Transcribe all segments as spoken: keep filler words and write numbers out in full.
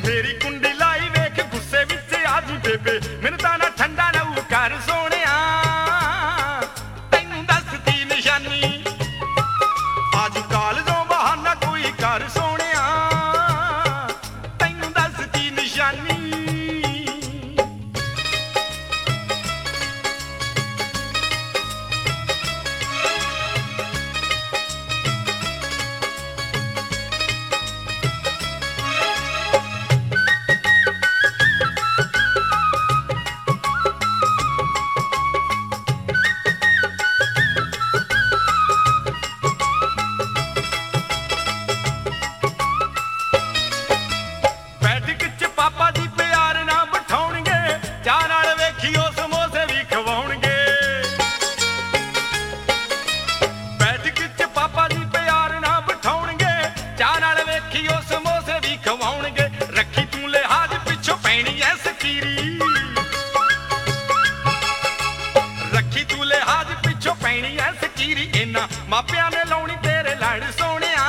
ਮੇਰੀ ਕੁੰਡੀ ਲਾਈ ਵੇਖ ਗੁੱਸੇ ਵਿੱਚ ਆ ਜੀ ਬੇਬੇ ਮੈਨੂੰ ਤਾਂ ਨਾ ਠੰਡਾ ਰਹੂ ਕਰ ਸੋਹਣਿਆ ਤੈਨੂੰ ਦੱਸਦੀ ਨਿਸ਼ਾਨੀ ਅੱਜ ਕਾਲਜੋਂ ਬਹਾਨਾ ਕੋਈ ਕਰ ਸੋਹਣਿਆ ਤੈਨੂੰ ਦੱਸਦੀ ਨਿਸ਼ਾਨੀ ਪਾਪਾ ਜੀ ਪਿਆਰ ਨਾਲ ਬਿਠਾਉਣਗੇ ਚਾਹ ਨਾਲ ਵੇਖੀਓ ਸਮੋਸੇ ਵੀ ਖਵਾਉਣਗੇ ਬੈਠਕ ਚ ਪਾਪਾ ਜੀ ਪਿਆਰ ਨਾਲ ਬਿਠਾਉਣਗੇ ਚਾਹ ਨਾਲ ਵੇਖੀਓ ਸਮੋਸੇ ਵੀ ਖਵਾਉਣਗੇ ਰੱਖੀ ਤੂੰ ਲਿਹਾਜ਼ ਪਿੱਛੋਂ ਪੈਣੀ ਐ ਸਕੀਰੀ ਰੱਖੀ ਤੂੰ ਲਿਹਾਜ਼ ਪਿੱਛੋਂ ਪੈਣੀ ਐ ਸਕੀਰੀ ਇਹਨਾਂ ਮਾਪਿਆਂ ਨੇ ਲਾਉਣੀ ਤੇਰੇ ਲੜ ਸੋਹਣਿਆ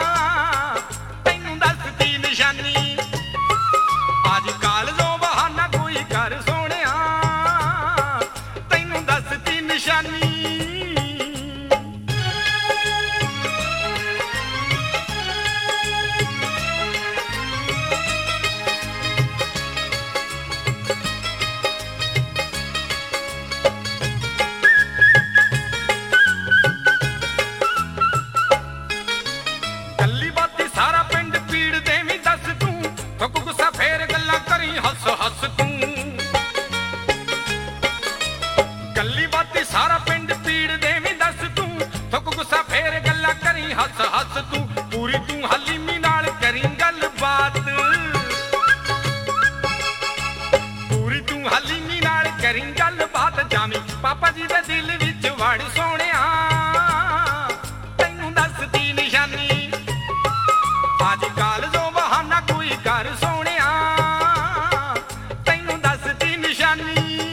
ਤੈਨੂੰ ਦੱਸਦੀ ਨਿਸ਼ਾਨੀ ਅੱਜ ਕਾਲਜੋਂ ਬਹਾਨਾ ਕੋਈ ਕਰ ਸੋਹਣਿਆ ਤੈਨੂੰ ਦੱਸਦੀ ਨਿਸ਼ਾਨੀ ਕੱਲੀ ਬਾਤੀ ਸਾਰਾ ਪਿੰਡ ਪੀੜ ਦੇਵੀਂ ਦੱਸ ਤੂੰ ਥੁੱਕ ਗੁੱਸਾ ਫੇਰ ਗੱਲਾਂ ਕਰੀ ਹੱਸ ਹੱਸ ਤੂੰ ਗੱਲੀ ਬਾਤੀ ਸਾਰਾ ਪਿੰਡ ਪੀੜ ਦੇਵੀਂ ਦੱਸ ਤੂੰ ਥੁੱਕ ਗੁੱਸਾ ਫੇਰ ਗੱਲਾਂ ਕਰੀ ਹੱਸ ਹੱਸ ਤੂੰ ਪੂਰੀ ਤੂੰ ਹਲੀਮੀ ਨਾਲ ਕਰੀ ਗੱਲ ਬਾਤ ਪੂਰੀ ਤੂੰ ਹਲੀਮੀ ਨਾਲ ਕਰੀ ਗੱਲ ਬਾਤ ਜਾਵੀਂ ਪਾਪਾ ਜੀ ਦੇ ਦਿਲ ਵਿੱਚ ਵੜ ਸੋਹਣਿਆ ਤੈਨੂੰ ਦੱਸਦੀ ਨਿਸ਼ਾਨੀ ਅੱਜ ਕਾਲਜੋਂ ਬਹਾਨਾ ਕੋਈ ਕਰ ਸੋਹਣਿਆ ਤੈਨੂੰ ਦੱਸਦੀ ਨਿਸ਼ਾਨੀ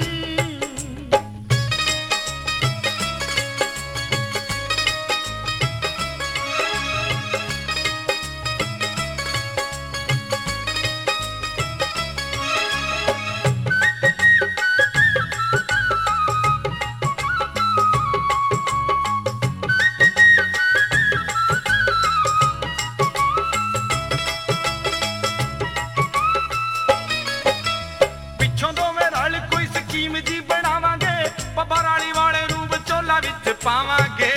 ਪਿੱਛੋਂ ਦੋਵੇਂ ਰਲ ਕੋਈ ਸਕੀਮ ਜੀ ਬਣਾਵਾਂਗੇ ਪੱਬਾ ਰਾਲੀ ਵਾਲੇ ਨੂੰ ਵਿਚੋਲਾ ਵਿੱਚ ਪਾਵਾਂਗੇ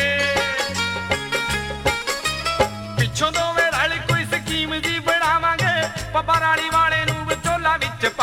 ਪਿੱਛੋਂ ਦੋਵੇਂ ਰਲ ਕੋਈ ਸਕੀਮ ਜੀ ਬਣਾਵਾਂਗੇ ਪੱਬਾ ਰਾਲੀ ਵਾਲੇ ਨੂੰ ਵਿਚੋਲਾ ਵਿੱਚ